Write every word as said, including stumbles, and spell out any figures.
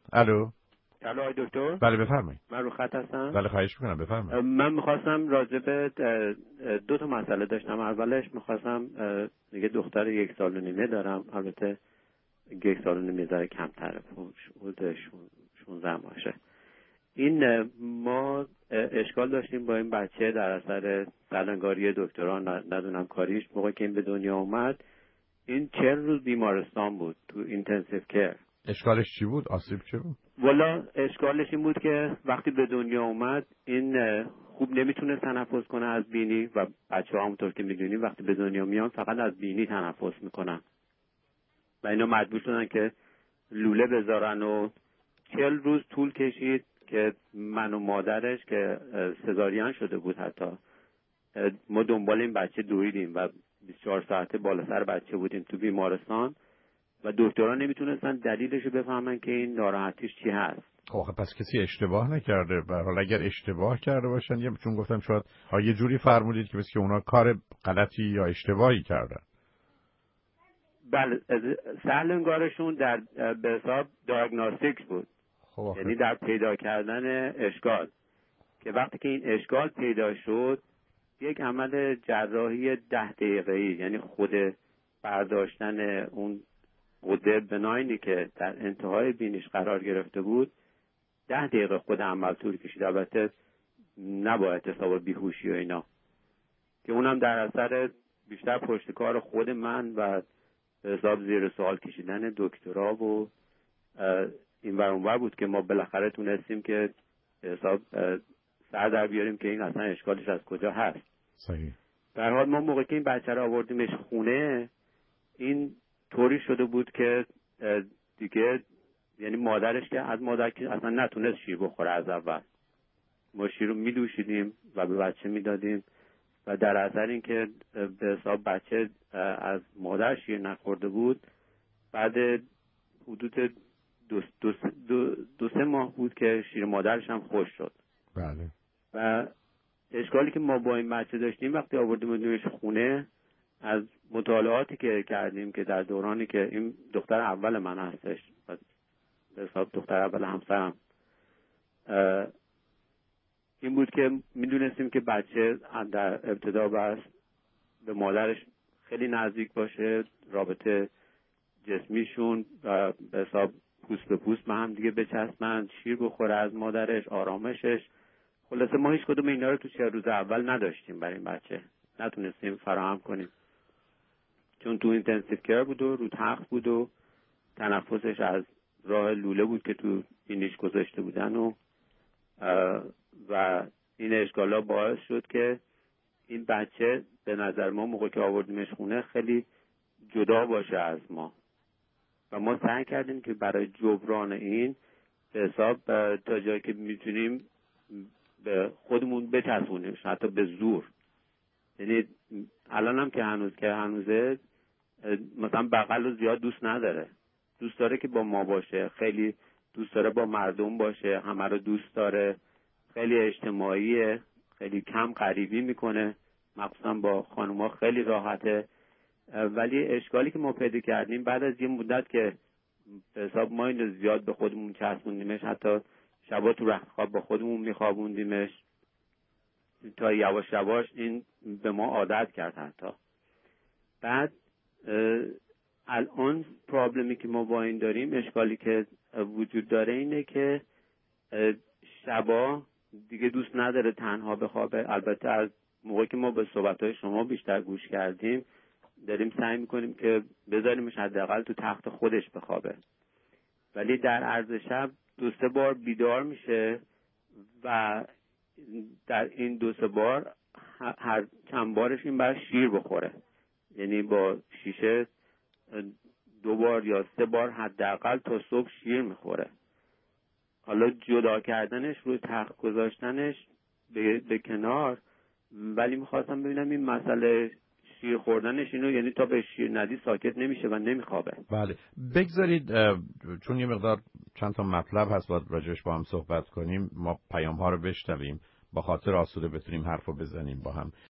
الو. الو آقای دکتر. بله بفرمایید. من رو خط هستم. بله خواهش میکنم بفرمایید. من میخواستم راجع به دو تا مسئله داشتم. اولش میخواستم دیگه دختر یک سال و نیمه دارم، البته یک سال و نیمه ذره کمتره، حدود شانزده ماهشه. این ما اشکال داشتیم با این بچه در اثر سرانگاری دکتران، ندونم کاریش، موقع که این به دنیا اومد این چهل روز بیمارستان بود تو اینتنسیو کیر. اشکالش چی بود؟ آسیب چی بود؟ والا اشکالش این بود که وقتی به دنیا اومد این خوب نمیتونه تنفس کنه از بینی و بچه ها همونطور که میدونیم وقتی به دنیا میان فقط از بینی تنفس میکنن و اینا مجبور شدن که لوله بذارن و چهل روز طول کشید که من و مادرش که سزارین شده بود حتی ما دنبال این بچه دویدیم و بیست و چهار ساعته بالا سر بچه بودیم تو بیمارستان و دکتران نمیتونستن دلیلش رو بفهمن که این ناراحتیش چی هست. خب پس کسی اشتباه نکرده. به هر حال اگر اشتباه کرده باشن، یا چون گفتم شاید ها یه جوری فرمودید که بس که اونا کار غلطی یا اشتباهی کردن. بله، سهلنگارشون در به حساب دیاگنوستیکس بود. خب یعنی در پیدا کردن اشکال، که وقتی که این اشکال پیدا شد یک عمل جراحی ده دقیقه‌ای، یعنی خود برداشتن اون قده بناینی که در انتهای بینیش قرار گرفته بود ده دقیقه خود عمل طول کشید. البته نباید حساب بیهوشی و اینا که اونم در اثر بیشتر پشتکار خود من و حساب زیر سوال کشیدن دکترا و این ور اون ور بود که ما بالاخره تونستیم که حساب سر در بیاریم که این اصلا اشکالش از کجا هست. صحیح. در حال ما موقعی که این بچه رو آوردیمش خونه این طوری شده بود که دیگه یعنی مادرش که از مادر که اصلا نتونست شیر بخوره از اول. ما شیر رو میدوشیدیم و به بچه میدادیم و در اثر این که به حساب بچه از مادر شیر نخورده بود بعد حدود دو, دو, دو, دو سه ماه بود که شیر مادرش هم خوش شد. بله. و اشکالی که ما با این بچه داشتیم وقتی آوردیمش خونه، از مطالعاتی که کردیم که در دورانی که این دختر اول من هستش به حساب دختر اول همسرم، این بود که میدونستیم که بچه در ابتدا بس به مادرش خیلی نزدیک باشه، رابطه جسمیشون و به حساب پوست به پوست به هم دیگه بچسبن، شیر بخوره از مادرش، آرامشش. خلاصه ما هیچ کدوم اینا رو تو چهار روز اول نداشتیم برای این بچه، نتونستیم فراهم کنیم چون تو اینتنسیو کیر بود و رو تخت بود و تنفسش از راه لوله بود که تو بینیش گذاشته بودن و و این اشکالا باعث شد که این بچه به نظر ما موقع که آوردیمش خونه خیلی جدا باشه از ما و ما سعی کردیم که برای جبران این به حساب تا جایی که میتونیم به خودمون بچسبونیم، حتی به زور. یعنی الان هم که هنوز که هنوزه مثلا بغل رو زیاد دوست نداره، دوست داره که با ما باشه، خیلی دوست داره با مردم باشه، همه رو دوست داره، خیلی اجتماعیه، خیلی کم غریبی میکنه، مخصوصا با خانوما خیلی راحته. ولی اشکالی که ما پیدا کردیم بعد از یه مدت که به حساب ما اینو زیاد به خودمون چسبوندیمش، حتی شبا تو رخت خواب با خودمون میخوابوندیمش تا یواش یواش این به ما عادت کرد. حتی بعد الان پرابلمی که ما با این داریم، اشکالی که وجود داره اینه که شبا دیگه دوست نداره تنها بخوابه. البته از موقعی که ما به صحبت‌های شما بیشتر گوش کردیم داریم سعی میکنیم که بذاریمش حداقل تو تخت خودش بخوابه، ولی در عرض شب دو سه بار بیدار میشه و در این دو سه بار هر چند بارش این بر شیر بخوره، یعنی با شیشه دو بار یا سه بار حداقل تا صبح شیر میخوره. حالا جدا کردنش روی تخت گذاشتنش به, به کنار، ولی میخواستم ببینم این مسئله شیر خوردنش اینو، یعنی تا به شیر ندی ساکت نمیشه و نمیخوابه. بله بگذارید چون یه مقدار چند تا مطلب هست باید راجعش با هم صحبت کنیم، ما پیام ها رو بشنویم با خاطر آسوده بتونیم حرفو بزنیم با هم.